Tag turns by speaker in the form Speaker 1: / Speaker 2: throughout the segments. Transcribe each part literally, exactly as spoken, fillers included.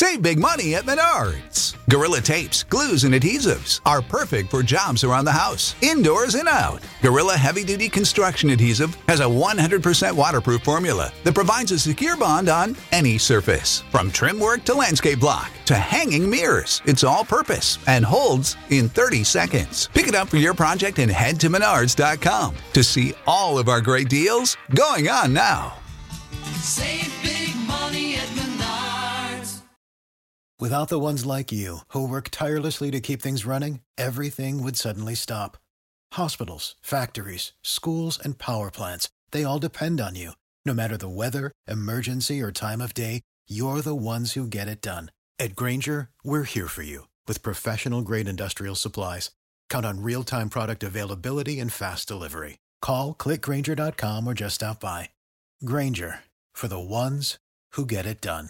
Speaker 1: Save big money at Menards. Gorilla tapes, glues, and adhesives are perfect for jobs around the house, indoors and out. Gorilla Heavy Duty Construction Adhesive has a one hundred percent waterproof formula that provides a secure bond on any surface. From trim work to landscape block to hanging mirrors, it's all purpose and holds in thirty seconds. Pick it up for your project and head to menards dot com to see all of our great deals going on now.
Speaker 2: Save big money at Menards.
Speaker 3: Without the ones like you, who work tirelessly to keep things running, everything would suddenly stop. Hospitals, factories, schools, and power plants, they all depend on you. No matter the weather, emergency, or time of day, you're the ones who get it done. At Grainger, we're here for you with professional-grade industrial supplies. Count on real-time product availability and fast delivery. Call, click Grainger dot com, or just stop by. Grainger, for the ones who get it done.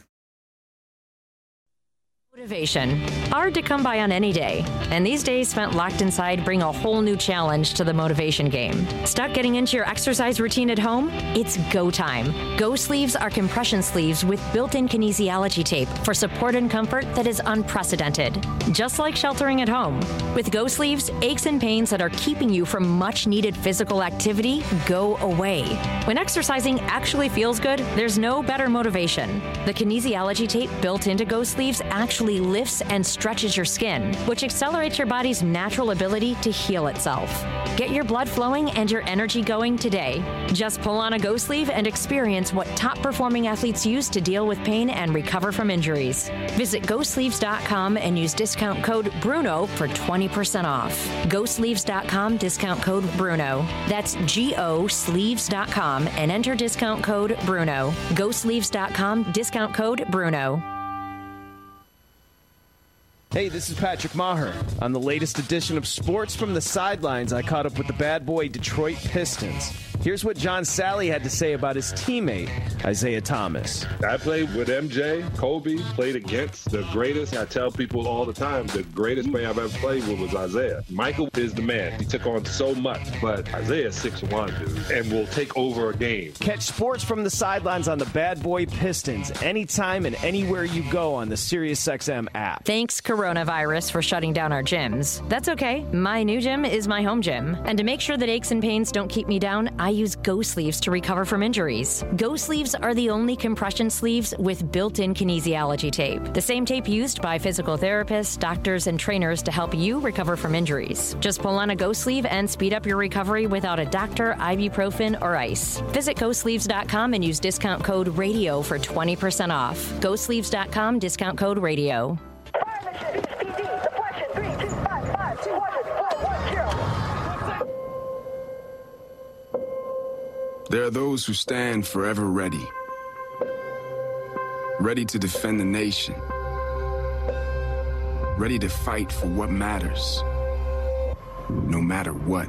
Speaker 4: Motivation. Hard to come by on any day. And these days spent locked inside bring a whole new challenge to the motivation game. Stuck getting into your exercise routine at home? It's go time. Go Sleeves are compression sleeves with built-in kinesiology tape for support and comfort that is unprecedented. Just like sheltering at home. With Go Sleeves, aches and pains that are keeping you from much-needed physical activity go away. When exercising actually feels good, there's no better motivation. The kinesiology tape built into Go Sleeves actually lifts and stretches your skin, which accelerates your body's natural ability to heal itself. Get your blood flowing and your energy going today. Just pull on a Go Sleeve and experience what top-performing athletes use to deal with pain and recover from injuries. Visit go sleeves dot com and use discount code Bruno for twenty percent off. go sleeves dot com, discount code Bruno. That's G O sleeves dot com and enter discount code Bruno. go sleeves dot com, discount code Bruno.
Speaker 5: Hey, this is Patrick Maher. On the latest edition of Sports from the Sidelines, I caught up with the bad boy Detroit Pistons. Here's what John Sally had to say about his teammate, Isaiah Thomas.
Speaker 6: I played with M J, Kobe, played against the greatest. I tell people all the time, the greatest player I've ever played with was Isaiah. Michael is the man. He took on so much, but Isaiah's six one, dude, and will take over a game.
Speaker 5: Catch Sports from the Sidelines on the Bad Boy Pistons anytime and anywhere you go on the SiriusXM app.
Speaker 4: Thanks, coronavirus, for shutting down our gyms. That's okay. My new gym is my home gym. And to make sure that aches and pains don't keep me down, I use Go Sleeves to recover from injuries. Go Sleeves are the only compression sleeves with built-in kinesiology tape. The same tape used by physical therapists, doctors, and trainers to help you recover from injuries. Just pull on a Go Sleeve and speed up your recovery without a doctor, ibuprofen, or ice. Visit go sleeves dot com and use discount code RADIO for twenty percent off. go sleeves dot com, discount code RADIO.
Speaker 7: There are those who stand forever ready, ready to defend the nation, ready to fight for what matters, no matter what.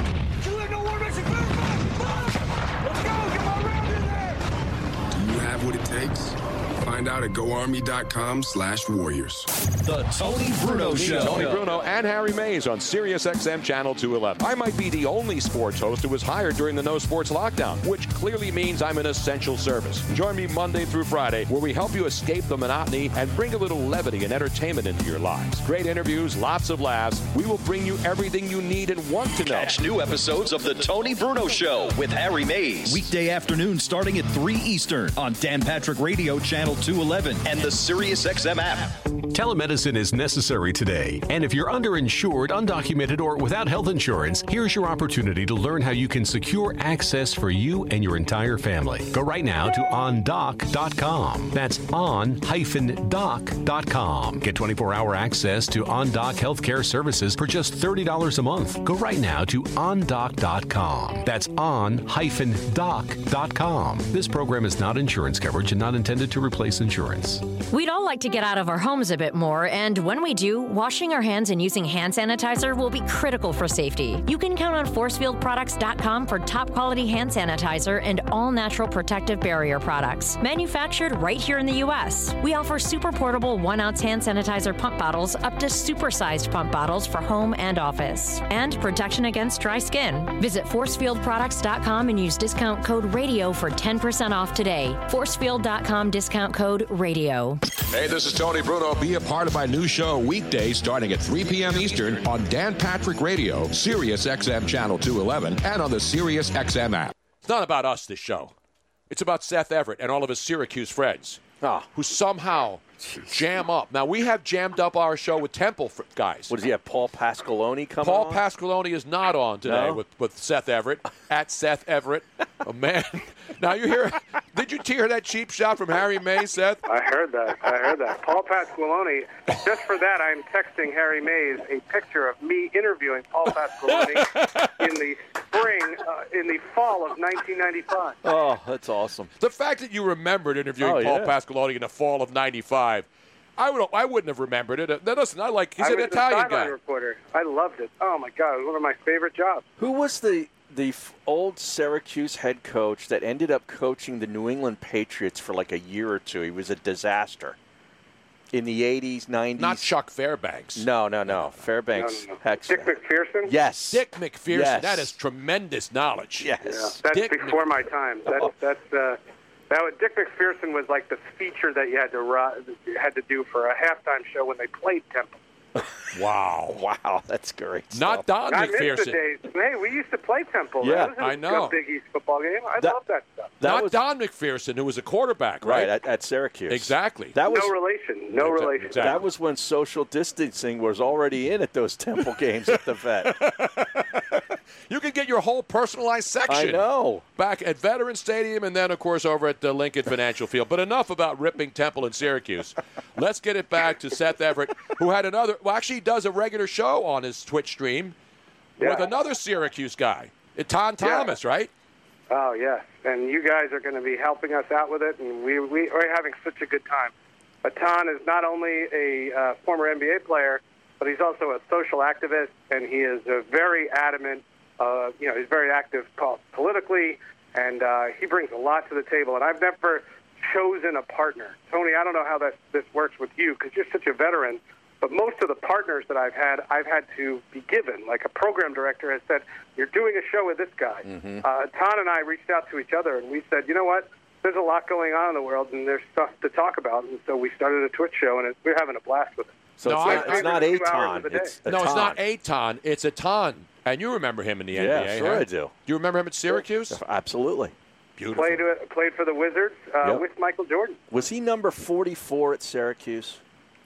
Speaker 7: Do you have what it takes? Find out at go army dot com slash warriors.
Speaker 8: The Tony Bruno Show.
Speaker 9: Tony Bruno and Harry Mays on SiriusXM Channel two eleven. I might be the only sports host who was hired during the no sports lockdown, which clearly means I'm an essential service. Join me Monday through Friday, where we help you escape the monotony and bring a little levity and entertainment into your lives. Great interviews, lots of laughs. We will bring you everything you need and want to know.
Speaker 8: Catch new episodes of The Tony Bruno Show with Harry Mays. Weekday afternoon starting at three Eastern on Dan Patrick Radio Channel two eleven and the SiriusXM app.
Speaker 10: Telemedicine is necessary today, and if you're underinsured, undocumented, or without health insurance, here's your opportunity to learn how you can secure access for you and your entire family. Go right now to on doc dot com. That's on dash doc dot com. Get twenty-four hour access to OnDoc healthcare services for just thirty dollars a month. Go right now to on doc dot com. That's on dash doc dot com. This program is not insurance coverage and not intended to replace insurance.
Speaker 4: We'd all like to get out of our homes a bit bit more, and when we do, washing our hands and using hand sanitizer will be critical for safety. You can count on force field products dot com for top-quality hand sanitizer and all-natural protective barrier products, manufactured right here in the U S. We offer super portable one-ounce hand sanitizer pump bottles up to super-sized pump bottles for home and office, and protection against dry skin. Visit force field products dot com and use discount code RADIO for ten percent off today. force field dot com discount code RADIO.
Speaker 9: Hey, this is Tony Bruno. Be a part of my new show weekdays starting at three p.m. Eastern on Dan Patrick Radio, Sirius X M Channel two eleven, and on the Sirius X M app.
Speaker 11: It's not about us, this show. It's about Seth Everett and all of his Syracuse friends
Speaker 12: oh.
Speaker 11: who somehow jam up. Now, we have jammed up our show with Temple guys.
Speaker 12: What does he have, Paul Pasqualoni coming
Speaker 11: Paul
Speaker 12: on?
Speaker 11: Pasqualoni is not on today
Speaker 12: No?
Speaker 11: with, with Seth Everett, at Seth Everett. Oh, man. Now, you hear, did you hear that cheap shot from Harry Mays, Seth?
Speaker 13: I heard that. I heard that. Paul Pasqualoni, just for that, I'm texting Harry Mays a picture of me interviewing Paul Pasqualoni in the spring, uh, in the fall of nineteen ninety-five.
Speaker 12: Oh, that's awesome.
Speaker 11: The fact that you remembered interviewing
Speaker 12: Oh,
Speaker 11: Paul
Speaker 12: yeah.
Speaker 11: Pasqualoni in the fall of ninety-five, I would I wouldn't have remembered it. Uh, listen, I like he's
Speaker 13: I
Speaker 11: an
Speaker 13: was
Speaker 11: Italian
Speaker 13: a sideline
Speaker 11: guy.
Speaker 13: reporter. I loved it. Oh my God, it was one of my favorite jobs.
Speaker 12: Who was the the f- old Syracuse head coach that ended up coaching the New England Patriots for like a year or two? He was a disaster in the eighties, nineties.
Speaker 11: Not Chuck Fairbanks.
Speaker 12: No, no, no. Fairbanks.
Speaker 13: No, no, no.
Speaker 12: Hex-
Speaker 13: Dick McPherson?
Speaker 12: Yes.
Speaker 11: Dick McPherson.
Speaker 12: Yes.
Speaker 11: That is tremendous knowledge.
Speaker 12: Yes.
Speaker 13: Yeah, that's
Speaker 11: Dick
Speaker 13: before
Speaker 11: Mc-
Speaker 13: my time. That's that's uh, that was, Dick McPherson was like the feature that you had to ri- you had to do for a halftime show when they played Temple.
Speaker 11: Wow.
Speaker 12: Wow, that's great.
Speaker 11: Not
Speaker 12: stuff.
Speaker 11: Don
Speaker 13: I miss the
Speaker 11: McPherson.
Speaker 13: days. Hey, we used to play Temple.
Speaker 12: Yeah,
Speaker 13: that was a
Speaker 11: I know.
Speaker 13: good Big East football game. I
Speaker 12: That-
Speaker 13: love that stuff.
Speaker 12: That
Speaker 11: Not
Speaker 12: was,
Speaker 11: Don McPherson, who was a quarterback,
Speaker 12: right
Speaker 11: right?
Speaker 12: at, at Syracuse.
Speaker 11: Exactly.
Speaker 12: That was
Speaker 13: No relation. No
Speaker 11: Exactly.
Speaker 13: relation.
Speaker 11: Exactly.
Speaker 12: that was when social distancing was already in at those Temple games at the Vet.
Speaker 11: You could get your whole personalized section.
Speaker 12: I know.
Speaker 11: Back at Veterans Stadium and then, of course, over at the Lincoln Financial Field. But enough about ripping Temple and Syracuse. Let's get it back to Seth Everett, who had another – well, actually, he does a regular show on his Twitch stream
Speaker 13: Yeah.
Speaker 11: with another Syracuse guy, Ton
Speaker 13: Yeah.
Speaker 11: Thomas, right?
Speaker 13: Oh, yes. And you guys are going to be helping us out with it, and we, we, we're having such a good time. Atan is not only a uh, former N B A player, but he's also a social activist, and he is a very adamant, uh, you know, he's very active po- politically, and uh, he brings a lot to the table. And I've never chosen a partner. Tony, I don't know how that, this works with you, because you're such a veteran, but most of the partners that I've had, I've had to be given. Like a program director has said, you're doing a show with this guy.
Speaker 12: Mm-hmm.
Speaker 13: Uh, Ton and I reached out to each other, and we said, you know what? There's a lot going on in the world, and there's stuff to talk about. And so we started a Twitch show, and it, we're having a blast with it.
Speaker 12: So
Speaker 11: No,
Speaker 12: it's
Speaker 11: I-
Speaker 12: not,
Speaker 11: I-
Speaker 12: it's not
Speaker 13: Two hours
Speaker 12: Aton.
Speaker 13: of the day.
Speaker 12: It's
Speaker 11: No, it's not
Speaker 12: Aton.
Speaker 11: Aton. It's Atan. And you remember him in the N B A,
Speaker 12: Yeah, sure
Speaker 11: huh?
Speaker 12: I do.
Speaker 11: Do you remember him at Syracuse?
Speaker 12: Absolutely.
Speaker 11: Beautiful.
Speaker 13: Played uh, played for the Wizards uh,
Speaker 12: Yep.
Speaker 13: with Michael Jordan.
Speaker 12: Was he number forty-four at Syracuse?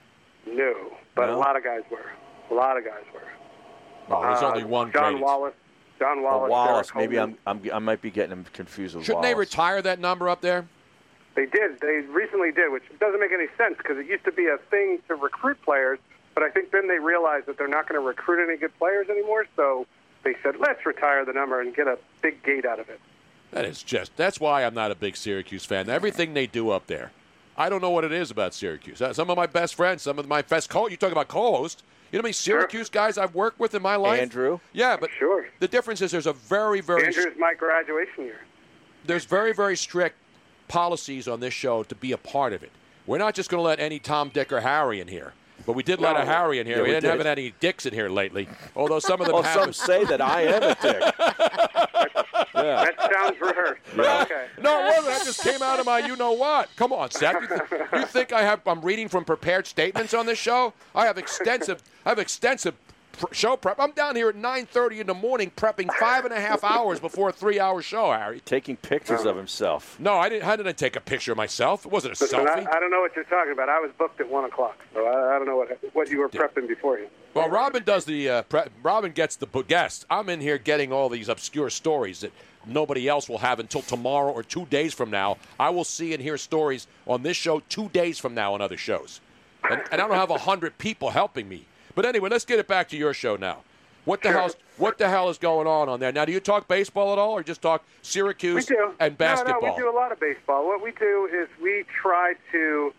Speaker 13: No, but
Speaker 12: No?
Speaker 13: a lot of guys were. A lot of guys were.
Speaker 11: Oh, there's
Speaker 13: Uh,
Speaker 11: only one
Speaker 13: John
Speaker 11: great.
Speaker 13: Wallace. John
Speaker 12: Oh,
Speaker 13: Wallace.
Speaker 12: Wallace.
Speaker 13: Derek
Speaker 12: Maybe
Speaker 13: Holden.
Speaker 12: I'm, I'm I might be getting him confused with
Speaker 11: Shouldn't they
Speaker 12: Wallace.
Speaker 11: retire that number up there?
Speaker 13: They did. They recently did, which doesn't make any sense because it used to be a thing to recruit players, but I think then they realized that they're not going to recruit any good players anymore, so they said, let's retire the number and get a big gate out of it.
Speaker 11: That is just, that's why I'm not a big Syracuse fan. Everything they do up there, I don't know what it is about Syracuse. Uh, Some of my best friends, some of my best co you talk about co-host, you know how many Syracuse guys I've worked with in my life?
Speaker 12: Andrew?
Speaker 11: Yeah, but
Speaker 13: Sure.
Speaker 11: the difference is there's a very, very,
Speaker 13: Andrew's my graduation year.
Speaker 11: there's very, very strict policies on this show to be a part of it. We're not just going to let any Tom, Dick, or Harry in here. But we did let
Speaker 13: No.
Speaker 11: a Harry in here.
Speaker 12: Yeah,
Speaker 11: we,
Speaker 12: we
Speaker 11: didn't
Speaker 12: did.
Speaker 11: have any Dicks in here lately, although some of them
Speaker 12: Oh,
Speaker 11: have.
Speaker 12: some say that I am a dick. Yeah.
Speaker 13: That sounds rehearsed.
Speaker 12: Yeah.
Speaker 13: Okay.
Speaker 11: No, it wasn't. That just came out of my you-know-what. Come on, Seth. You, th- you think I have? I'm reading from prepared statements on this show? I have extensive. I have extensive pr- show prep. I'm down here at nine thirty in the morning prepping five and a half hours before a three-hour show, Harry.
Speaker 12: Taking pictures of himself.
Speaker 11: No, I didn't. How did I take a picture of myself? It wasn't a
Speaker 13: Listen,
Speaker 11: selfie.
Speaker 13: I, I don't know what you're talking about. I was booked at one o'clock, so I, I don't know what what you were prepping beforehand.
Speaker 11: Well, Robin does the. Uh, pre- Robin gets the b- guests. I'm in here getting all these obscure stories that nobody else will have until tomorrow or two days from now. I will see and hear stories on this show two days from now on other shows, and, and I don't have a hundred people helping me. But anyway, let's get it back to your show now. What the
Speaker 13: Sure.
Speaker 11: hell? What the hell is going on on there now? Do you talk baseball at all, or just talk
Speaker 13: We
Speaker 11: Syracuse
Speaker 13: do.
Speaker 11: and basketball?
Speaker 13: No, no, we do a lot of baseball. What we do is we try to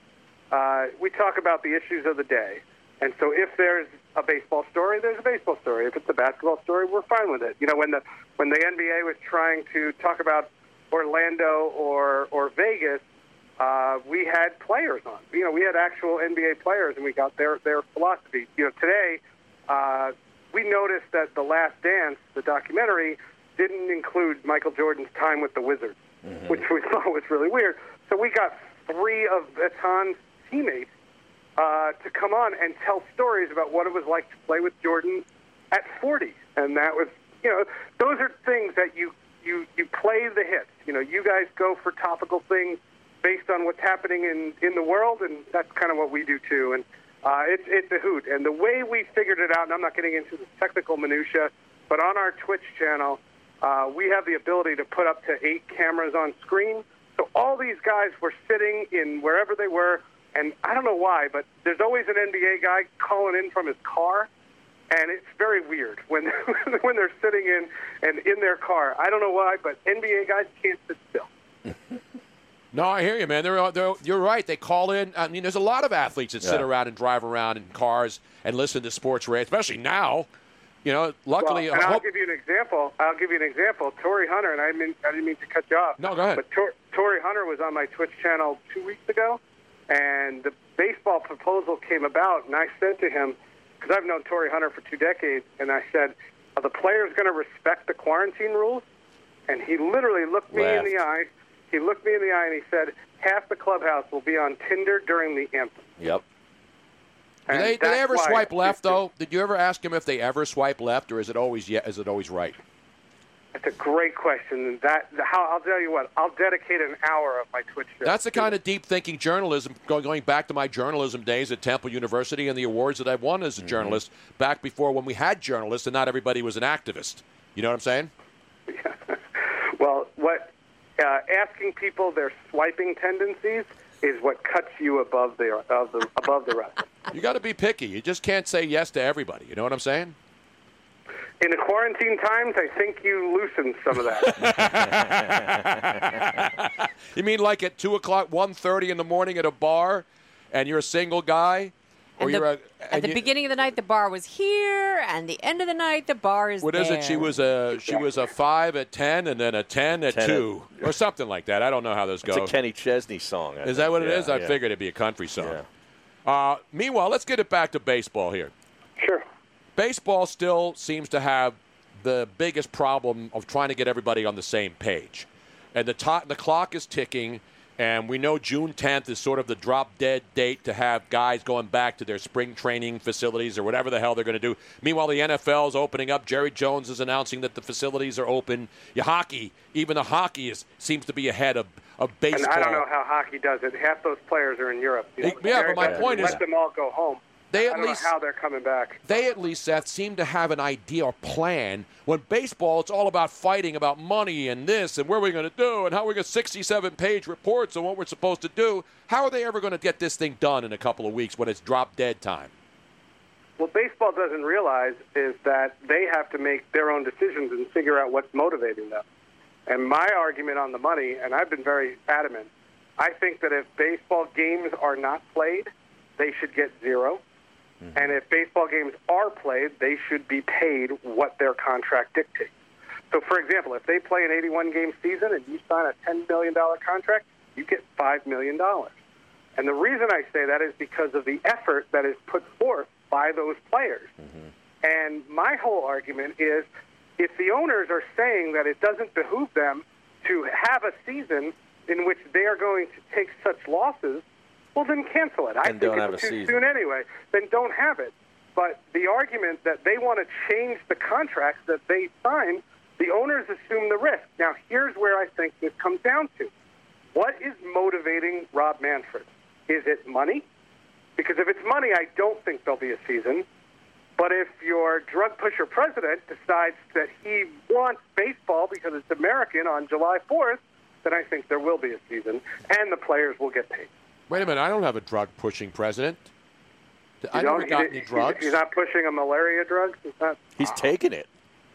Speaker 13: uh, we talk about the issues of the day. And so if there's a baseball story, there's a baseball story. If it's a basketball story, we're fine with it. You know, when the when the N B A was trying to talk about Orlando or or Vegas, uh, we had players on. You know, we had actual N B A players, and we got their, their philosophy. You know, today uh, we noticed that The Last Dance, the documentary, didn't include Michael Jordan's time with the Wizards, mm-hmm. which we thought was really weird. So we got three of Etan's teammates uh, to come on and tell stories about what it was like to play with Jordan at forty. And that was, you know, those are things that you, you, you play the hits. You know, you guys go for topical things based on what's happening in, in the world, and that's kind of what we do too. And uh, it's, it's a hoot. And the way we figured it out, and I'm not getting into the technical minutia, but on our Twitch channel, uh, we have the ability to put up to eight cameras on screen. So all these guys were sitting in wherever they were, and I don't know why, but there's always an N B A guy calling in from his car, and it's very weird when when they're sitting in and in their car. I don't know why, but N B A guys can't sit still.
Speaker 11: No, I hear you, man. They're, they're, you're right. They call in. I mean, there's a lot of athletes that sit
Speaker 12: Yeah.
Speaker 11: around and drive around in cars and listen to sports radio, especially now. You know, luckily,
Speaker 13: Well, and
Speaker 11: I
Speaker 13: I'll
Speaker 11: hope-
Speaker 13: give you an example. I'll give you an example. Torrey Hunter, and I didn't, mean, I didn't mean to cut you off.
Speaker 11: No, go ahead.
Speaker 13: But Tor, Torrey Hunter was on my Twitch channel two weeks ago, and the baseball proposal came about, and I said to him, because I've known Torrey Hunter for two decades, and I said, are the players going to respect the quarantine rules? And he literally looked me
Speaker 12: Laughed.
Speaker 13: in the eye. He looked me in the eye, and he said, half the clubhouse will be on Tinder during the anthem.
Speaker 12: Yep.
Speaker 11: Do
Speaker 13: And
Speaker 11: they, do they
Speaker 13: that's
Speaker 11: ever
Speaker 13: why-
Speaker 11: swipe left, though? Did you ever ask them if they ever swipe left, or is it always yeah, is it always right?
Speaker 13: That's a great question. And that, how, I'll tell you what, I'll dedicate an hour of my Twitch show.
Speaker 11: That's the kind of deep-thinking journalism, going, going back to my journalism days at Temple University and the awards that I've won as a journalist, back before when we had journalists and not everybody was an activist. You know what I'm saying?
Speaker 13: Well, what uh, asking people their swiping tendencies is what cuts you above the, of the above the rest.
Speaker 11: You got to be picky. You just can't say yes to everybody. You know what I'm saying?
Speaker 13: In the quarantine times, I think you loosened some of that.
Speaker 11: You mean like at two o'clock, one thirty in the morning at a bar, and you're a single guy, or
Speaker 14: And
Speaker 11: you're
Speaker 14: the-
Speaker 11: a
Speaker 14: At
Speaker 11: and
Speaker 14: the
Speaker 11: you-
Speaker 14: beginning of the night, the bar was here, and the end of the night, the bar is
Speaker 11: What
Speaker 14: there.
Speaker 11: is it? She was a she was a five at ten, and then a ten at
Speaker 12: ten
Speaker 11: two, or something like that. I don't know how those
Speaker 12: It's
Speaker 11: go.
Speaker 12: a Kenny Chesney song. I
Speaker 11: Is that
Speaker 12: think.
Speaker 11: what it
Speaker 12: Yeah,
Speaker 11: is? I
Speaker 12: yeah.
Speaker 11: figured it'd be a country song. Uh, meanwhile, let's get it back to baseball here.
Speaker 13: Sure.
Speaker 11: Baseball still seems to have the biggest problem of trying to get everybody on the same page. And the, to- the clock is ticking, and we know June tenth is sort of the drop-dead date to have guys going back to their spring training facilities or whatever the hell they're going to do. Meanwhile, the N F L is opening up. Jerry Jones is announcing that the facilities are open. Your hockey, even the hockey is seems to be ahead of, of baseball.
Speaker 13: And I don't know how hockey does it. Half those players are in Europe. You know,
Speaker 11: Yeah,
Speaker 13: Jerry
Speaker 11: but my
Speaker 13: doesn't
Speaker 11: point
Speaker 13: let
Speaker 11: is-
Speaker 13: them all go home.
Speaker 11: They
Speaker 13: I
Speaker 11: at
Speaker 13: don't
Speaker 11: least-
Speaker 13: know how they're coming back.
Speaker 11: They at least, Seth, seem to have an idea or plan. When baseball, it's all about fighting about money and this and where we're going to do and how we're going to sixty-seven page reports on what we're supposed to do. How are they ever going to get this thing done in a couple of weeks when it's drop dead time?
Speaker 13: What baseball doesn't realize is that they have to make their own decisions and figure out what's motivating them. And my argument on the money, and I've been very adamant, I think that if baseball games are not played, they should get zero. And if baseball games are played, they should be paid what their contract dictates. So, for example, if they play an eighty-one game season and you sign a ten million dollars contract, you get five million dollars. And the reason I say that is because of the effort that is put forth by those players. And my whole argument is if the owners are saying that it doesn't behoove them to have a season in which they are going to take such losses, well, then cancel it. I
Speaker 12: And
Speaker 13: think
Speaker 12: don't have
Speaker 13: it's
Speaker 12: a
Speaker 13: too
Speaker 12: season.
Speaker 13: soon anyway. Then don't have it. But the argument that they want to change the contracts that they sign, the owners assume the risk. Now, here's where I think this comes down to. What is motivating Rob Manfred? Is it money? Because if it's money, I don't think there'll be a season. But if your drug pusher president decides that he wants baseball because it's American on July fourth, then I think there will be a season, and the players will get paid.
Speaker 11: Wait a minute. I don't have a drug pushing president. I
Speaker 13: You
Speaker 11: never
Speaker 13: don't-
Speaker 11: got
Speaker 13: he-
Speaker 11: any
Speaker 13: he-
Speaker 11: drugs.
Speaker 13: He's not pushing a malaria drug. He's not.
Speaker 12: He's taking it.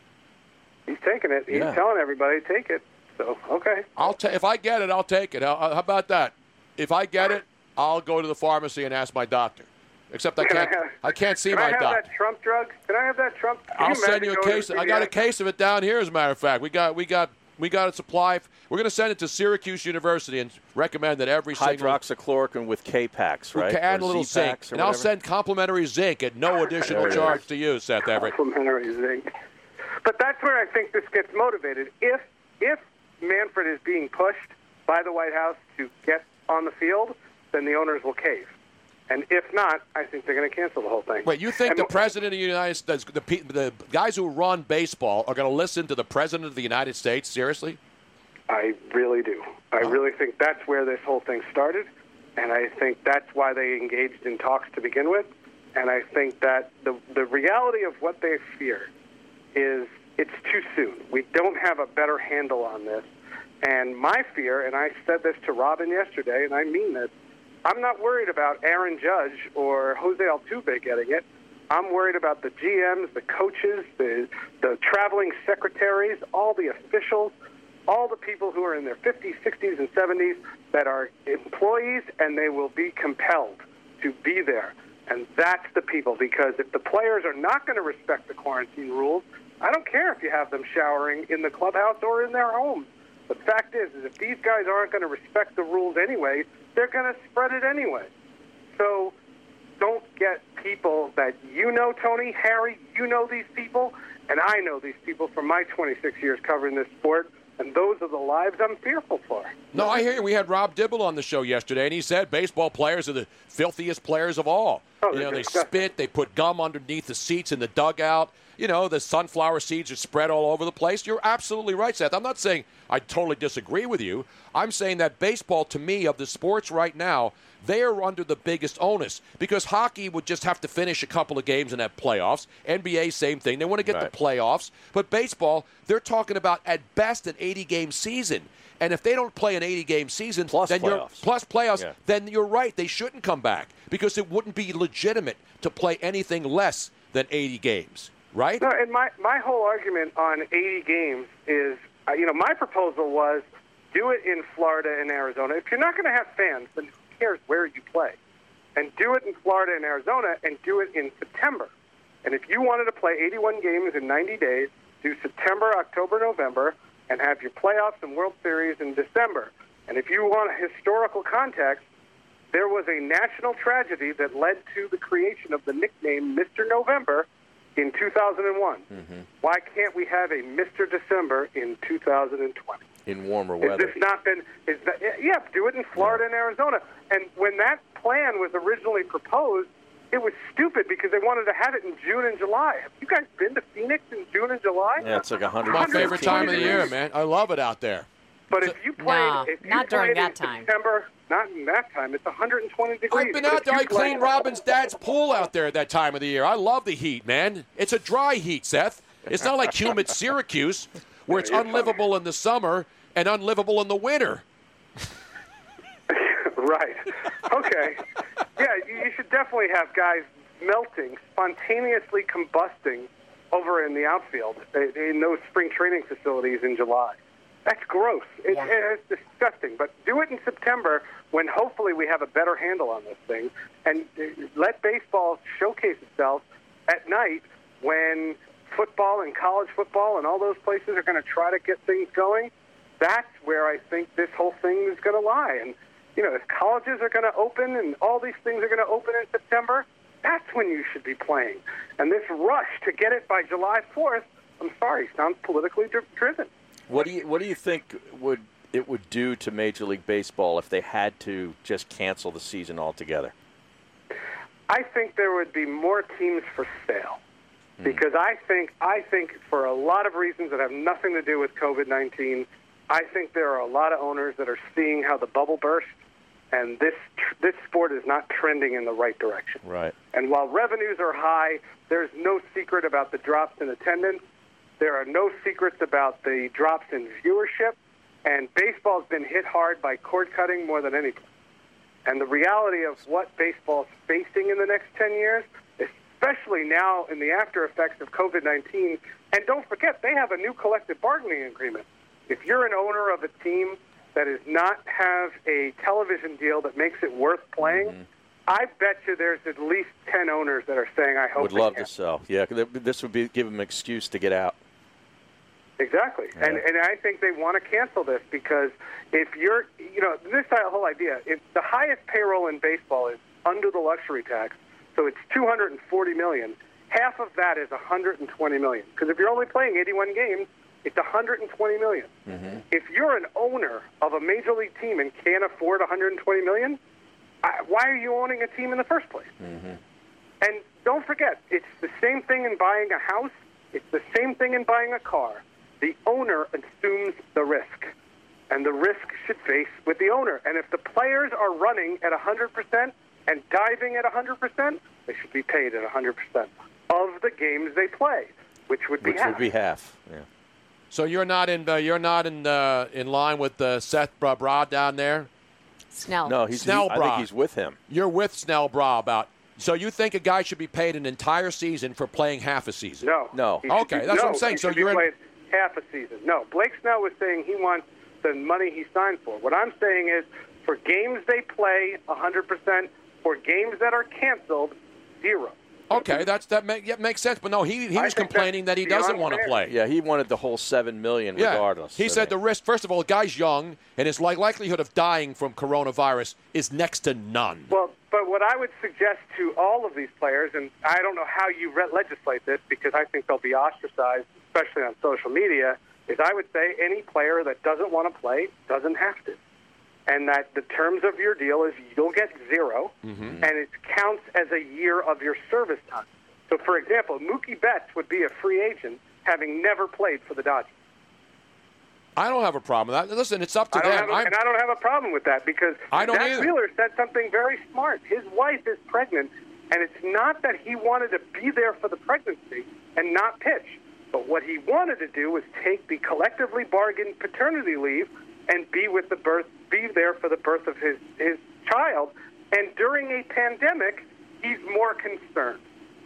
Speaker 13: He's taking it. He's
Speaker 11: Yeah.
Speaker 13: telling everybody to take it. So okay.
Speaker 11: I'll ta- if I get it, I'll take it. How, how about that? If I get it, I'll go to the pharmacy and ask my doctor. Except I
Speaker 13: Can
Speaker 11: can't.
Speaker 13: I have-
Speaker 11: I can't see
Speaker 13: Can
Speaker 11: my
Speaker 13: I have
Speaker 11: doctor.
Speaker 13: that Trump drug? Can I have that Trump? Can
Speaker 11: I'll
Speaker 13: you
Speaker 11: send you a
Speaker 13: imagine going
Speaker 11: case.
Speaker 13: to
Speaker 11: I got a
Speaker 13: pediatric?
Speaker 11: case of it down here. As a matter of fact, we got we got we got a supply. We're going to send it to Syracuse University and recommend that every single
Speaker 12: Hydroxychloroquine with K-Pax, right?
Speaker 11: we can add
Speaker 12: Or
Speaker 11: a little zinc,
Speaker 12: Z-Pax or
Speaker 11: and I'll
Speaker 12: whatever.
Speaker 11: send complimentary zinc at no additional
Speaker 12: There it
Speaker 11: charge
Speaker 12: is.
Speaker 11: to you, Seth Everett.
Speaker 13: Complimentary zinc. But that's where I think this gets motivated. If if Manfred is being pushed by the White House to get on the field, then the owners will cave. And if not, I think they're going to cancel the whole thing.
Speaker 11: Wait, you think
Speaker 13: And
Speaker 11: the president of the United States, the pe- the guys who run baseball, are going to listen to the president of the United States? Seriously?
Speaker 13: I really do. I really think that's where this whole thing started, and I think that's why they engaged in talks to begin with. And I think that the the reality of what they fear is it's too soon. We don't have a better handle on this. And my fear, and I said this to Robin yesterday, and I mean this, I'm not worried about Aaron Judge or Jose Altuve getting it. I'm worried about the G Ms, the coaches, the the traveling secretaries, all the officials, all the people who are in their fifties, sixties, and seventies that are employees, and they will be compelled to be there. And that's the people, because if the players are not going to respect the quarantine rules, I don't care if you have them showering in the clubhouse or in their homes. The fact is, is if these guys aren't going to respect the rules anyway, they're going to spread it anyway. So don't get people that you know, Tony, Harry, you know these people, and I know these people from my twenty-six years covering this sport, and those are the lives I'm fearful for.
Speaker 11: No, I hear you. We had Rob Dibble on the show yesterday, and he said baseball players are the filthiest players of all.
Speaker 13: Oh,
Speaker 11: you know,
Speaker 13: they're
Speaker 11: they
Speaker 13: disgusting.
Speaker 11: spit, they put gum underneath the seats in the dugout. You know, the sunflower seeds are spread all over the place. You're absolutely right, Seth. I'm not saying I totally disagree with you. I'm saying that baseball, to me, of the sports right now, they are under the biggest onus, because hockey would just have to finish a couple of games and have playoffs. N B A, same thing. They want to get
Speaker 12: Right.
Speaker 11: the playoffs. But baseball, they're talking about at best an eighty-game season. And if they don't play an eighty-game season,
Speaker 12: Plus
Speaker 11: then you're
Speaker 12: playoffs.
Speaker 11: plus playoffs,
Speaker 12: Yeah.
Speaker 11: then you're right. They shouldn't come back, because it wouldn't be legitimate to play anything less than eighty games, right?
Speaker 13: No, and my, my whole argument on eighty games is, uh, you know, my proposal was do it in Florida and Arizona. If you're not going to have fans, then who cares where you play? And do it in Florida and Arizona, and do it in September. And if you wanted to play eighty-one games in ninety days, do September, October, November, and have your playoffs and World Series in December. And if you want a historical context, there was a national tragedy that led to the creation of the nickname Mister November in two thousand one.
Speaker 12: Mm-hmm.
Speaker 13: Why can't we have a Mister December in two thousand twenty?
Speaker 12: In warmer
Speaker 13: Has
Speaker 12: weather.
Speaker 13: this not been? Is that, yeah, do it in Florida and Arizona. And when that plan was originally proposed, it was stupid because they wanted to have it in June and July. Have you guys been to Phoenix in June and July?
Speaker 12: Yeah, it's like one hundred.
Speaker 11: My favorite time of the year, man. I love it out there.
Speaker 13: But if you played,
Speaker 14: No,
Speaker 13: if you
Speaker 14: not during
Speaker 13: played
Speaker 14: that
Speaker 13: in
Speaker 14: time.
Speaker 13: September, not in that time. It's one hundred twenty degrees.
Speaker 11: I've been
Speaker 13: But
Speaker 11: out
Speaker 13: if
Speaker 11: there.
Speaker 13: you
Speaker 11: I cleaned
Speaker 13: play-
Speaker 11: Robin's dad's pool out there at that time of the year. I love the heat, man. It's a dry heat, Seth. It's not like humid Syracuse, where it's unlivable in the summer and unlivable in the winter.
Speaker 13: Right. Okay. Yeah, you you should definitely have guys melting, spontaneously combusting over in the outfield uh, in those spring training facilities in July. That's gross. It, It's disgusting. But do it in September when hopefully we have a better handle on this thing, and uh, let baseball showcase itself at night when football and college football and all those places are going to try to get things going. That's where I think this whole thing is going to lie. And, you know, if colleges are going to open and all these things are going to open in September, that's when you should be playing. And this rush to get it by July fourth, I'm sorry, sounds politically dri- driven.
Speaker 12: What do you What do you think would it would do to Major League Baseball if they had to just cancel the season altogether?
Speaker 13: I think there would be more teams for sale. Because I think I think for a lot of reasons that have nothing to do with COVID nineteen, I think there are a lot of owners that are seeing how the bubble burst, and this tr- this sport is not trending in the right direction.
Speaker 12: Right.
Speaker 13: And while revenues are high, there's no secret about the drops in attendance. There are no secrets about the drops in viewership, and baseball's been hit hard by cord cutting more than anything. And the reality of what baseball's facing in the next ten years, especially now in the after effects of COVID nineteen, and don't forget, they have a new collective bargaining agreement. If you're an owner of a team that does not have a television deal that makes it worth playing, mm-hmm. I bet you there's at least ten owners that are saying, I hope
Speaker 12: would
Speaker 13: they
Speaker 12: love
Speaker 13: can.
Speaker 12: to sell. Yeah, this would be give them an excuse to get out.
Speaker 13: Exactly.
Speaker 12: Yeah.
Speaker 13: And and I think they want to cancel this because if you're, you know, this whole idea, if the highest payroll in baseball is under the luxury tax, so it's two hundred forty million dollars. Half of that is one hundred twenty million dollars. Because if you're only playing eighty-one games, it's one hundred twenty million dollars.
Speaker 12: Mm-hmm.
Speaker 13: If you're an owner of a major league team and can't afford one hundred twenty million dollars, why are you owning a team in the first place?
Speaker 12: Mm-hmm.
Speaker 13: And don't forget, it's the same thing in buying a house. It's the same thing in buying a car. The owner assumes the risk, and the risk should face with the owner. And if the players are running at one hundred percent and diving at one hundred percent, they should be paid at one hundred percent of the games they play, which would be
Speaker 12: which
Speaker 13: half.
Speaker 12: would be half. Yeah.
Speaker 11: So you're not in uh, you're not in uh, in line with uh, Seth Bra, Bra down there.
Speaker 14: Snell.
Speaker 12: No, he's.
Speaker 11: Snell
Speaker 12: he, I
Speaker 11: Bra.
Speaker 12: think he's with him.
Speaker 11: You're with Snell Bra about. So you think a guy should be paid an entire season for playing half a season?
Speaker 13: No.
Speaker 12: No.
Speaker 13: He should
Speaker 11: Okay,
Speaker 13: be-
Speaker 11: that's
Speaker 13: no,
Speaker 11: what I'm saying.
Speaker 13: he
Speaker 11: So
Speaker 13: should be
Speaker 11: you're in,
Speaker 13: played half a season. No, Blake Snell was saying he wants the money he signed for. What I'm saying is for games they play, one hundred percent. For games that are canceled, zero.
Speaker 11: Okay, that's that make, yeah, makes sense. But no, he he
Speaker 13: I
Speaker 11: was
Speaker 13: think
Speaker 11: complaining that he doesn't
Speaker 13: beyond
Speaker 11: want to
Speaker 13: fair.
Speaker 11: play.
Speaker 12: Yeah, he wanted the whole seven million
Speaker 11: Yeah.
Speaker 12: regardless.
Speaker 11: He
Speaker 12: I
Speaker 11: said
Speaker 12: mean.
Speaker 11: the risk. First of all, the guy's young, and his like likelihood of dying from coronavirus is next to none.
Speaker 13: Well, but what I would suggest to all of these players, and I don't know how you re- legislate this because I think they'll be ostracized, especially on social media, is I would say any player that doesn't want to play doesn't have to. And that the terms of your deal is you'll get zero,
Speaker 11: Mm-hmm.
Speaker 13: and it counts as a year of your service time. So, for example, Mookie Betts would be a free agent having never played for the Dodgers.
Speaker 11: I don't have a problem with that. Listen, it's up to
Speaker 13: I don't
Speaker 11: them.
Speaker 13: have a,
Speaker 11: I'm-
Speaker 13: and I don't have a problem with that because
Speaker 11: I don't
Speaker 13: Zach
Speaker 11: either.
Speaker 13: Wheeler said something very smart. His wife is pregnant, and it's not that he wanted to be there for the pregnancy and not pitch. But what he wanted to do was take the collectively bargained paternity leave and be with the birth, be there for the birth of his, his child. And during a pandemic, he's more concerned.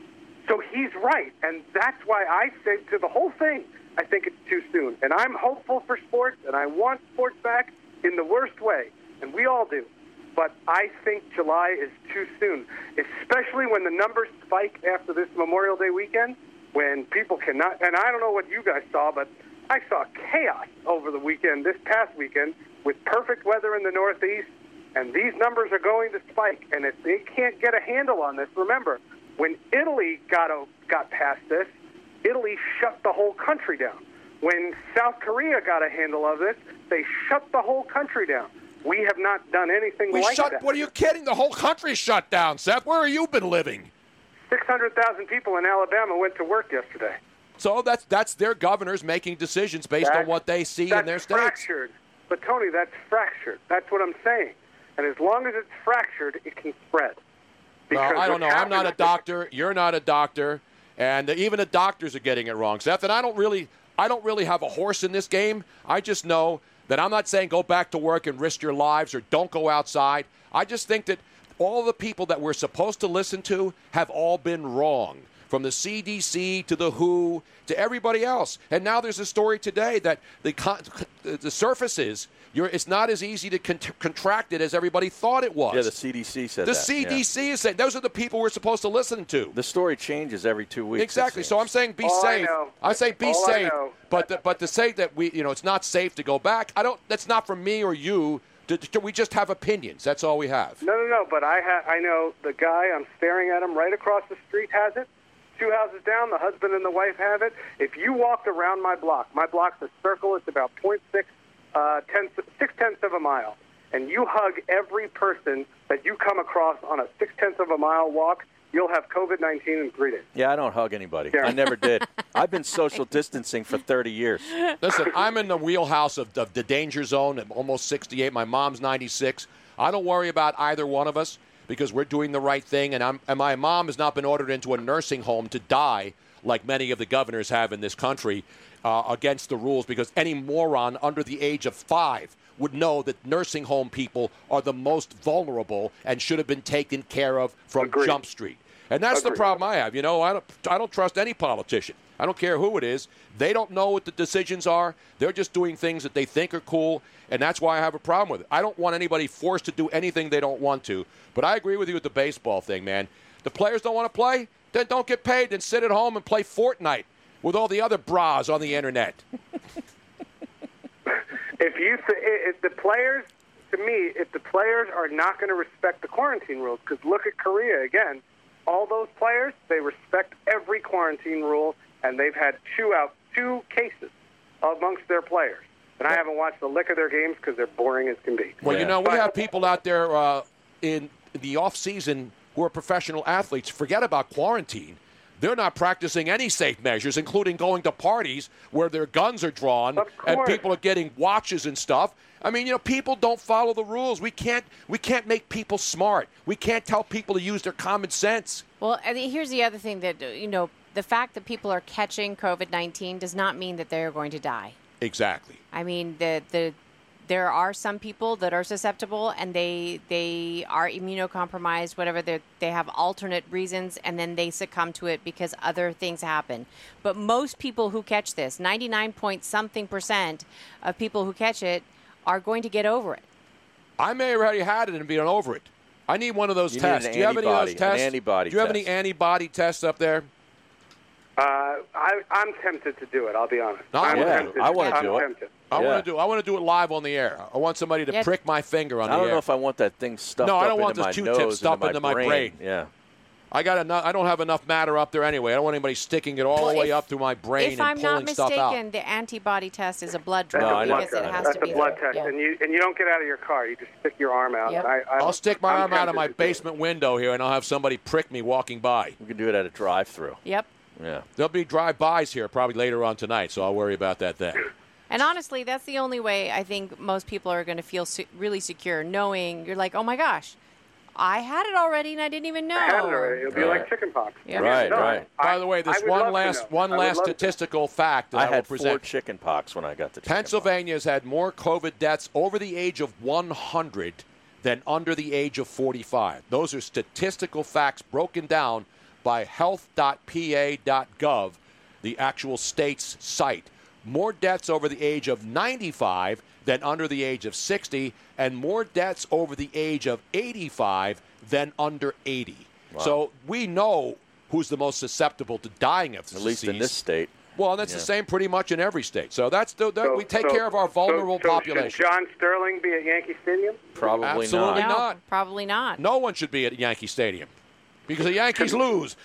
Speaker 13: So he's right, and that's why I say to the whole thing, I think it's too soon. And I'm hopeful for sports, and I want sports back in the worst way, and we all do. But I think July is too soon, especially when the numbers spike after this Memorial Day weekend, when people cannot, and I don't know what you guys saw, but I saw chaos over the weekend, this past weekend, with perfect weather in the Northeast, and these numbers are going to spike. And if they can't get a handle on this, remember, when Italy got a, got past this, Italy shut the whole country down. When South Korea got a handle of this, they shut the whole country down. We have not done anything
Speaker 11: we
Speaker 13: like
Speaker 11: shut.
Speaker 13: that.
Speaker 11: What are you kidding? The whole country shut down, Seth. Where have you been living?
Speaker 13: six hundred thousand people in Alabama went to work yesterday.
Speaker 11: So that's that's their governors making decisions based
Speaker 13: That's-
Speaker 11: on what they see
Speaker 13: that's
Speaker 11: in their states.
Speaker 13: fractured. But, Tony, that's fractured. That's what I'm saying. And as long as it's fractured, it can spread.
Speaker 11: No,
Speaker 13: Because
Speaker 11: I don't know.
Speaker 13: what's
Speaker 11: I'm not a
Speaker 13: happened-
Speaker 11: doctor. You're not a doctor, and even the doctors are getting it wrong, Seth. And I don't really, I don't really have a horse in this game. I just know that I'm not saying go back to work and risk your lives or don't go outside. I just think that all the people that we're supposed to listen to have all been wrong, from the C D C to the W H O to everybody else. And now there's a story today that the con- the surfaces. You're, it's not as easy to con- contract it as everybody thought it was.
Speaker 12: Yeah, the C D C said
Speaker 11: The
Speaker 12: that.
Speaker 11: C D C
Speaker 12: yeah.
Speaker 11: is saying those are the people we're supposed to listen to.
Speaker 12: The story changes every two weeks.
Speaker 11: Exactly.
Speaker 12: it
Speaker 11: So
Speaker 12: seems.
Speaker 11: I'm saying be
Speaker 13: All I
Speaker 11: safe.
Speaker 13: know-
Speaker 11: I'm saying be
Speaker 13: all I
Speaker 11: safe.
Speaker 13: know-
Speaker 11: But the, but to say that we you know it's not safe to go back, I don't. That's not from me or you. To, to, we just have opinions. That's all we have.
Speaker 13: No, no, no. But I ha- I know the guy, I'm staring at him right across the street has it. Two houses down, the husband and the wife have it. If you walked around my block, my block's a circle. It's about point six, uh, tenths, six tenths of a mile. And you hug every person that you come across on a six tenths of a mile walk, you'll have COVID nineteen in three days.
Speaker 12: Yeah, I don't hug anybody.
Speaker 13: Yeah.
Speaker 12: I never did. I've been social distancing for thirty years.
Speaker 11: Listen, I'm in the wheelhouse of, of the danger zone. I'm almost sixty-eight. My mom's ninety-six. I don't worry about either one of us because we're doing the right thing. And, I'm, and my mom has not been ordered into a nursing home to die like many of the governors have in this country uh, against the rules, because any moron under the age of five would know that nursing home people are the most vulnerable and should have been taken care of from
Speaker 13: Agreed.
Speaker 11: Jump Street. And that's
Speaker 13: Agreed.
Speaker 11: the problem I have. You know, I don't, I don't trust any politician. I don't care who it is. They don't know what the decisions are. They're just doing things that they think are cool, and that's why I have a problem with it. I don't want anybody forced to do anything they don't want to. But I agree with you with the baseball thing, man. The players don't want to play, then don't get paid, then sit at home and play Fortnite with all the other bras on the internet.
Speaker 13: If you, th- if the players, to me, if the players are not going to respect the quarantine rules, because look at Korea again, all those players, they respect every quarantine rule, and they've had two out two cases amongst their players. And I haven't watched a lick of their games because they're boring as can be.
Speaker 11: Well,
Speaker 13: yeah.
Speaker 11: you know, we
Speaker 13: but,
Speaker 11: have people out there uh, in the off season who are professional athletes. Forget about quarantine. They're not practicing any safe measures, including going to parties where their guns are drawn and people are getting watches and stuff. I mean, you know, people don't follow the rules. We can't we can't make people smart. We can't tell people to use their common sense.
Speaker 14: Well, I mean, here's the other thing that, you know, the fact that people are catching COVID nineteen does not mean that they're going to die.
Speaker 11: Exactly.
Speaker 14: I mean, the the there are some people that are susceptible and they they are immunocompromised, whatever. They have alternate reasons, and then they succumb to it because other things happen. But most people who catch this, ninety-nine point something percent of people who catch it, are going to get over it.
Speaker 11: I may have already had it and been over it. I need one of those
Speaker 12: You
Speaker 11: tests.
Speaker 12: need an
Speaker 11: Do you have any of those
Speaker 12: antibody- an
Speaker 11: tests?
Speaker 12: antibody
Speaker 11: Do you have
Speaker 12: test.
Speaker 11: any antibody tests up there?
Speaker 13: Uh, I, I'm tempted to do it. I'll be honest.
Speaker 11: No,
Speaker 13: I'm
Speaker 11: yeah,
Speaker 13: tempted.
Speaker 11: I wanna
Speaker 13: I'm
Speaker 11: do it.
Speaker 13: tempted.
Speaker 11: I
Speaker 12: Yeah.
Speaker 11: want to do. I want to do it live on the air. I want somebody to
Speaker 12: Yeah.
Speaker 11: prick my finger on
Speaker 12: I
Speaker 11: the
Speaker 12: don't
Speaker 11: air.
Speaker 12: know if I want that thing stuffed
Speaker 11: No,
Speaker 12: up
Speaker 11: I don't want
Speaker 12: into
Speaker 11: this
Speaker 12: my
Speaker 11: Q-tip
Speaker 12: nose,
Speaker 11: stuffed
Speaker 12: into
Speaker 11: into my brain.
Speaker 12: Yeah.
Speaker 11: I got enough. I don't have enough matter up there anyway. I don't want anybody sticking it all
Speaker 14: Well,
Speaker 11: the way
Speaker 14: if-
Speaker 11: up through my brain
Speaker 14: If
Speaker 11: and
Speaker 14: I'm not
Speaker 11: pulling stuff out.
Speaker 14: mistaken, the antibody test is a blood
Speaker 13: That's
Speaker 14: draw
Speaker 13: a blood
Speaker 14: because it
Speaker 13: test.
Speaker 14: has
Speaker 13: That's
Speaker 14: to be
Speaker 13: a blood
Speaker 14: there.
Speaker 13: test,
Speaker 14: Yeah.
Speaker 13: and you and you don't get out of your car. You just stick your arm out.
Speaker 14: Yep.
Speaker 13: I, I,
Speaker 11: I'll stick my
Speaker 13: I'm
Speaker 11: arm out of
Speaker 13: tempted
Speaker 11: my
Speaker 13: to do it.
Speaker 11: basement window here, and I'll have somebody prick me walking by.
Speaker 12: We can do it at a drive-through.
Speaker 14: Yep.
Speaker 12: Yeah.
Speaker 11: There'll be drive-bys here probably later on tonight, so I'll worry about that then.
Speaker 14: And honestly, that's the only way I think most people are going to feel se- really secure, knowing you're like, oh my gosh, I had it already and I didn't even know.
Speaker 13: I had it already. It'll be like chicken pox.
Speaker 14: Yeah.
Speaker 12: Right,
Speaker 13: No,
Speaker 12: right.
Speaker 13: I-
Speaker 11: By the way, this
Speaker 13: I would
Speaker 11: one
Speaker 13: love to
Speaker 11: last
Speaker 13: know.
Speaker 11: one
Speaker 13: I would
Speaker 11: last
Speaker 13: love to.
Speaker 11: statistical fact that I,
Speaker 12: I
Speaker 11: will
Speaker 12: had four
Speaker 11: present.
Speaker 12: chicken pox when I got the chicken
Speaker 11: Pennsylvania's had more COVID deaths over the age of one hundred than under the age of forty-five. Those are statistical facts broken down by health dot p a dot gov, the actual state's site. More deaths over the age of ninety-five than under the age of sixty, and more deaths over the age of eighty-five than under eighty.
Speaker 12: Wow.
Speaker 11: So we know who's the most susceptible to dying of the
Speaker 12: At least in
Speaker 11: disease.
Speaker 12: this state.
Speaker 11: Well, that's the
Speaker 12: Yeah.
Speaker 11: same pretty much in every state. So that's the, that
Speaker 13: So-
Speaker 11: we take
Speaker 13: so-
Speaker 11: care of our vulnerable
Speaker 13: so, so
Speaker 11: population.
Speaker 13: Should John Sterling be at Yankee Stadium?
Speaker 12: Probably
Speaker 11: Absolutely
Speaker 12: not.
Speaker 14: No,
Speaker 11: not.
Speaker 14: probably not.
Speaker 11: No one should be at Yankee Stadium because the Yankees lose.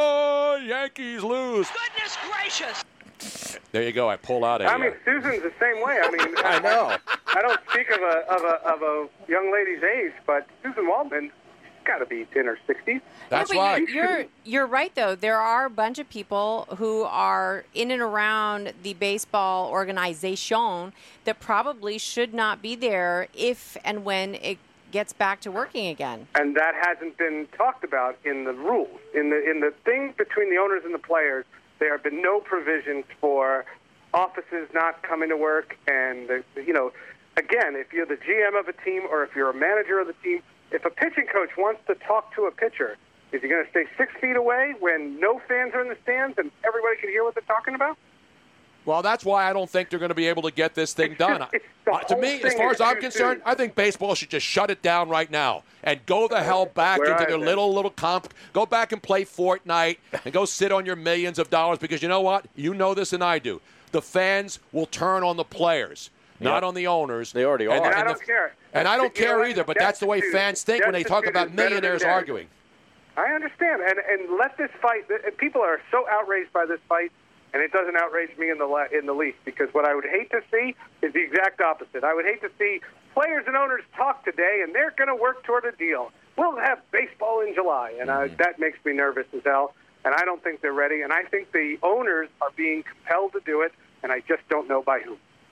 Speaker 11: The Yankees lose.
Speaker 2: Goodness gracious!
Speaker 11: There you go. I pull out a.
Speaker 13: I mean, Susan's the same way. I mean,
Speaker 12: I know.
Speaker 13: I don't speak of a of a of a young lady's age, but Susan Waldman got to be in her sixties.
Speaker 11: That's
Speaker 14: yeah, but
Speaker 11: right.
Speaker 14: You're, you're you're right though. There are a bunch of people who are in and around the baseball organization that probably should not be there if and when it gets back to working again.
Speaker 13: And that hasn't been talked about in the rules. In the in the thing between the owners and the players, there have been no provisions for offices not coming to work. And, the, you know, again, if you're the G M of a team or if you're a manager of the team, if a pitching coach wants to talk to a pitcher, is he going to stay six feet away when no fans are in the stands and everybody can hear what they're talking about?
Speaker 11: Well, that's why I don't think they're going to be able to get this thing done.
Speaker 13: It's the
Speaker 11: Uh, to
Speaker 13: whole
Speaker 11: me, as
Speaker 13: thing
Speaker 11: far
Speaker 13: is
Speaker 11: as I'm
Speaker 13: too
Speaker 11: concerned,
Speaker 13: soon.
Speaker 11: I think baseball should just shut it down right now and go the hell back
Speaker 13: Where
Speaker 11: into
Speaker 13: I
Speaker 11: their
Speaker 13: think.
Speaker 11: little little comp. Go back and play Fortnite and go sit on your millions of dollars because you know what? You know this and I do. The fans will turn on the players, not
Speaker 12: Yep.
Speaker 11: on the owners.
Speaker 12: They already are.
Speaker 13: And I
Speaker 11: the-
Speaker 13: don't care.
Speaker 11: And I don't
Speaker 13: You know
Speaker 11: care
Speaker 13: what?
Speaker 11: either, but that's the way
Speaker 13: Destitute-
Speaker 11: fans think when they talk
Speaker 13: destitute
Speaker 11: about
Speaker 13: is better than
Speaker 11: millionaires
Speaker 13: dead.
Speaker 11: arguing.
Speaker 13: I understand, and and let this fight. and People are so outraged by this fight, and it doesn't outrage me in the le- in the least. Because what I would hate to see is the exact opposite. I would hate to see players and owners talk today, and they're going to work toward a deal. We'll have baseball in July, and I, that makes me nervous as hell. And I don't think they're ready. And I think the owners are being compelled to do it, and I just don't know by whom.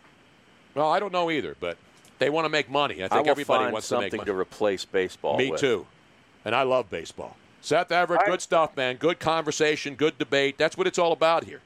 Speaker 11: Well, I don't know either, but they want to make money. I
Speaker 12: I
Speaker 11: think
Speaker 12: will
Speaker 11: everybody
Speaker 12: find
Speaker 11: wants to make
Speaker 12: something
Speaker 11: money.
Speaker 12: to replace baseball
Speaker 11: Me
Speaker 12: with.
Speaker 11: too. And I love baseball. Seth Everett,
Speaker 13: I-
Speaker 11: good stuff, man. Good conversation, good debate. That's what it's all about here.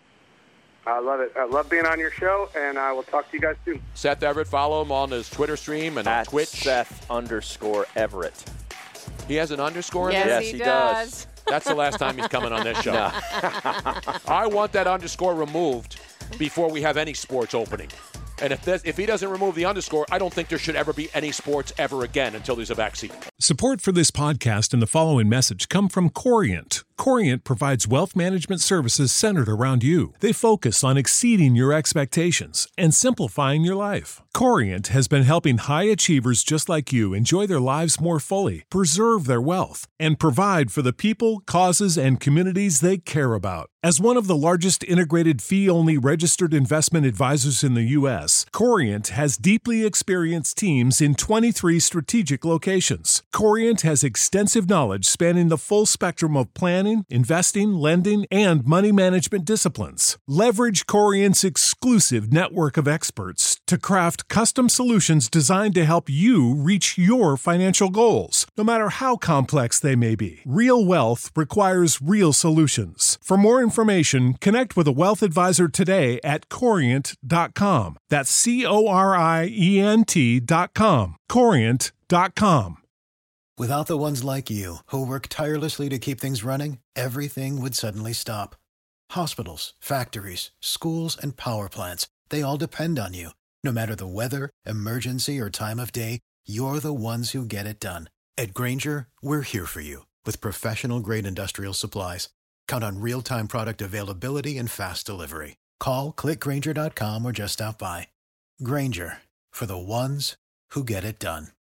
Speaker 13: I love it. I love being on your show, and I will talk to you guys soon.
Speaker 11: Seth Everett, follow him on his Twitter stream and on
Speaker 12: At
Speaker 11: Twitch.
Speaker 12: Seth underscore Everett.
Speaker 11: He has an underscore in
Speaker 14: Yes,
Speaker 11: there?
Speaker 14: he, he does.
Speaker 12: does.
Speaker 11: That's the last time he's coming on this show.
Speaker 12: No.
Speaker 11: I want that underscore removed before we have any sports opening. And if this, if he doesn't remove the underscore, I don't think there should ever be any sports ever again until there's a vaccine.
Speaker 15: Support for this podcast and the following message come from Corient. Corient provides wealth management services centered around you. They focus on exceeding your expectations and simplifying your life. Corient has been helping high achievers just like you enjoy their lives more fully, preserve their wealth, and provide for the people, causes, and communities they care about. As one of the largest integrated fee-only registered investment advisors in the U S, Corient has deeply experienced teams in twenty-three strategic locations. Corient has extensive knowledge spanning the full spectrum of planning, investing, lending, and money management disciplines. Leverage Corient's exclusive network of experts to craft custom solutions designed to help you reach your financial goals, no matter how complex they may be. Real wealth requires real solutions. For more information, connect with a wealth advisor today at corient dot com. That's C O R I E N T dot com. corient dot com.
Speaker 3: Without the ones like you, who work tirelessly to keep things running, everything would suddenly stop. Hospitals, factories, schools, and power plants, they all depend on you. No matter the weather, emergency, or time of day, you're the ones who get it done. At Grainger, we're here for you with professional-grade industrial supplies. Count on real-time product availability and fast delivery. Call, click Grainger dot com, or just stop by. Grainger, for the ones who get it done.